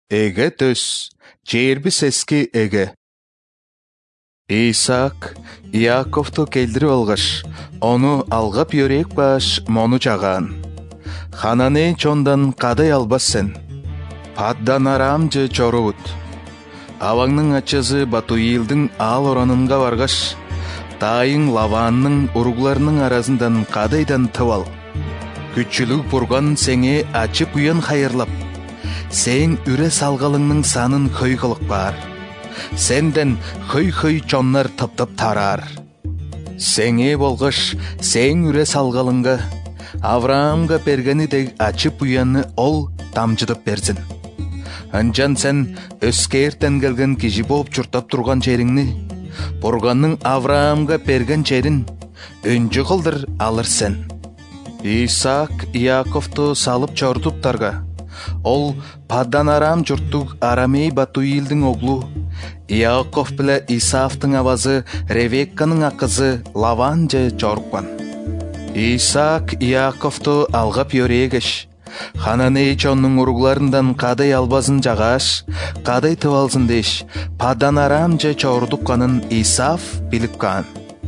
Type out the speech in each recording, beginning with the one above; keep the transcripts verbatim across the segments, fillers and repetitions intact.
Эге төс, жербис эски эге. Исаак Яковту келдирип алгаш, ону алгап йөрек баш мону жаган. Хананей чондан кадай албас сен. Паддан арам же чорубут. Аваңның ачысы Батуилдың ал оранынга баргаш, тайың Лаванның уругларының арасындан кадайдан тыбал. Күччүлүк бурган сеңе ачып уян хайырлап, сен үре салгалыңның санын хөй кылык бар. Сенден хөй-хөй чоннар тып-тып тарар. Сеңе болгаш сен үре салгалыңга, Авраамга бергени дег ачып уянны ол тамжытып берсин. Анжан сен өскертен келген киши болуп чуртап турган жериңни, Бурганның Авраамга берген жерин өнжү кылдыр алыр сен. Исаак Яковту салып чортуптарга, ол Паддан Арам журттук Арамей Батуилдин оглу, Яков биле Исавтың авазы Ревекканын акызы Лаван же чоруккан. Исаак Яковту алгап йөрегеш, Хананей чоннун уругларындан кадай албасын жагаш, кадай тыбалсын деш, Паддан Арам же чордукканын Исав билип каан.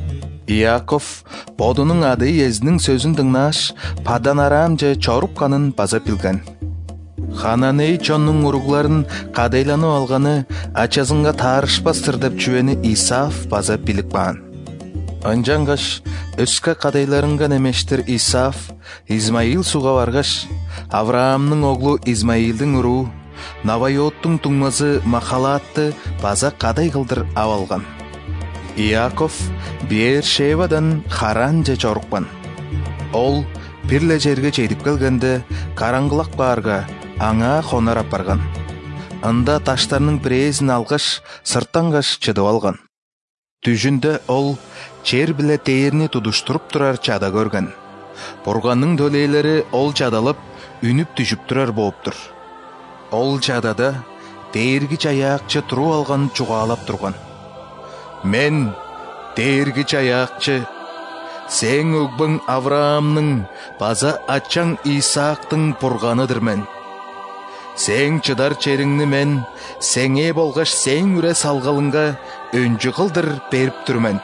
Яков бодунун ады эзнин сөзүн дыңнаш, Паддан Арам же чорукканын база билген. Хананей чоннун уругларын кадайланып алганы ачасынга таарышпастыр деп чүвени Исав база билип каан. Анжангаш өскө кадайларынга немештир Исав Измаил суга баргаш, Авраамның оглу Измаилдин уруу Навайоттун туңмазы Махалатты база кадай кылдыр авалган. Яков Бершевадан Харан же чоруккан. Ол бирле жерге жетип келгенде караңгылак баарга аңа хонарап барган. Анда таштарның бирээсин алгаш, сырттангаш чыдып алган. Түжүндө ол жер биле тээрни тудуштуруп турар чада көргөн. Бурганның дөлейлери ол чадалып, үнүп түшүп турар болуптур. Ол чадада дээргич аяакчы туруп алган чугаалап турган. Мен дээргич аяакчы, сен өгбөң Авраамның база ачаң Исаактың бурганыдыр мен. Сен чыдар чериңни мен сеңе болгаш сен үре салгалыңга өнжү кылдыр берип турмен.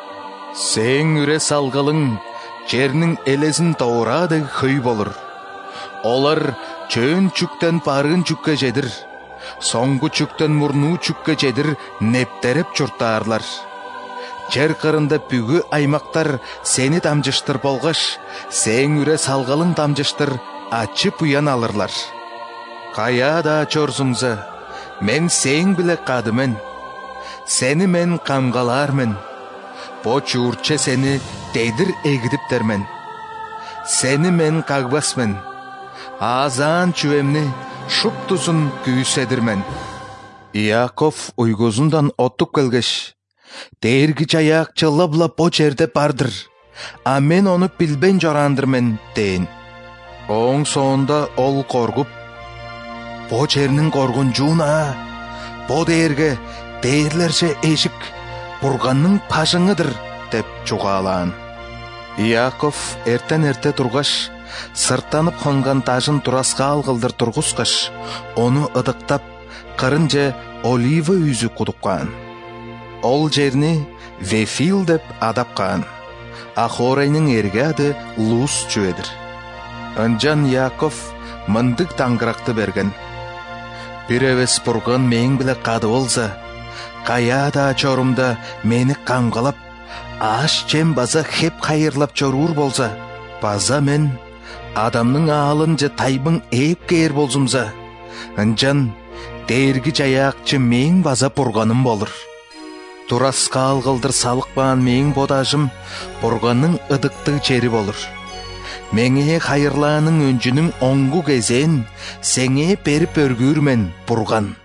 Сен үре салгалың жернин элесин тоорады хөй болур. Олар чөөн чүктен барын чүккө жедир, соңгу чүктен мурнуу чүккө жедир нептереп чуртаарлар. Жер кырында бүгү аймактар сени тамжыштыр болгаш, сен үре салгалың тамжыштыр ачып уян алырлар. Каяда чорсуңза, мен сен биле кадымен, сени мен камгалармен, бо чуурче сени дейдир эгидиптермен. Сени мен кагбасмен, азан чүвемни шуптузун күйседирмен. Яков уйгузундан оттуп келгеш, дээргич аяакчы лабла бо жерде бардыр, а мен ону билбен жорандырмен дейин. Оң соонда ол коргуп, бо жернин коргунжууна, бо дээрге дээрлерче эшик Бурганның пашыңыдыр деп чугаалаан. Яков эртен эрте тургаш, сырттанып конган тажын тураска алгылдыр тургускаш, ону ыдыктап, кырынже олива үзү кудуккан. Ол жерни Вефил деп адапкан. Ахорайнын эрге ады Луз чүедир. Анжан Яков мындык таңгыракты берген. Бир эвес Бурган мең биле кады болса, каяда чорумда мени камгалап, аш чем база хеп хайырлап чоруур болса, база мен адамның аалын же тайбың ээп кээр болсумса, анжан дээргич аяакчы мең база Бурганым болур. Тураска алгылдыр салыкпаан мең бодажым Бурганның ыдыктык жери болур. Меңе хайырлаанын өнжүнүн оңгу кезен сеңе берип өргүрмен Бурган.